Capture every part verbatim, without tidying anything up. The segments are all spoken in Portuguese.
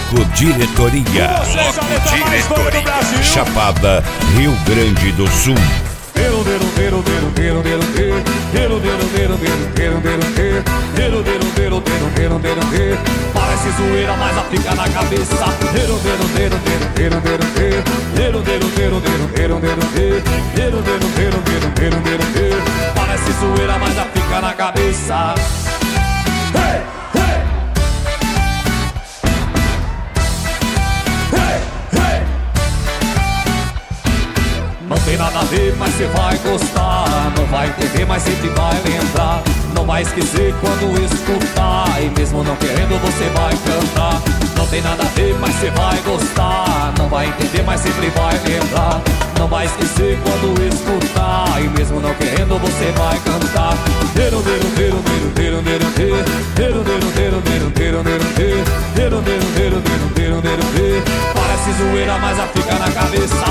Bloco Diretoria. Bloco Diretoria. Chapada, Rio Grande do Sul. Parece zoeira, mas a fica na cabeça. Parece zoeira, mas a fica na cabeça. Hey, hey. Hey, hey. Não tem nada a ver, mas você vai gostar. Não vai entender, mas sempre vai lembrar. Não vai esquecer quando escutar. E mesmo não querendo, você vai cantar. Não tem nada a ver, mas você vai gostar. Não vai entender, mas sempre vai lembrar. Não vai esquecer quando escutar. E mesmo não querendo, você vai cantar. Parece zoeira, mas a fica na cabeça.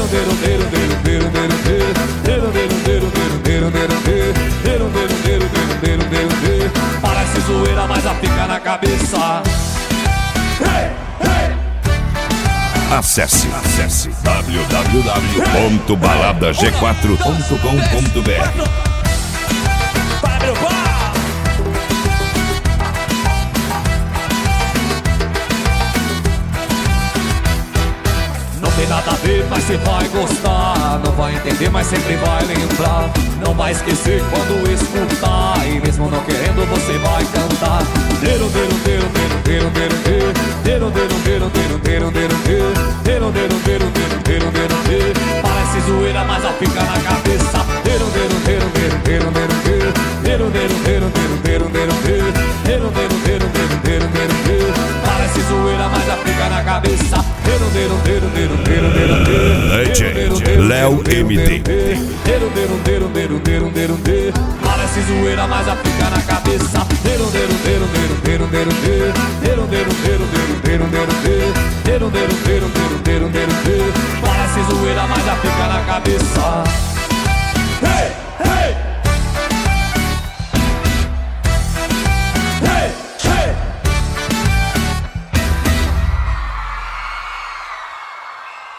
Parece zoeira, mas a fica na cabeça. Hey, hey. Acesse, acesse w w w ponto balada g quatro ponto com ponto b r. Não tem nada a ver, mas você vai gostar. Não vai entender, mas sempre vai lembrar. Não vai esquecer quando escutar. E mesmo não querendo, você vai cantar. Parece zoeira, mas a fica na cabeça. Parece zoeira, mas a fica na cabeça. Legend Léo M D. Parece zoeira, mas a fica na cabeça. Parece zoeira, mas a fica na cabeça.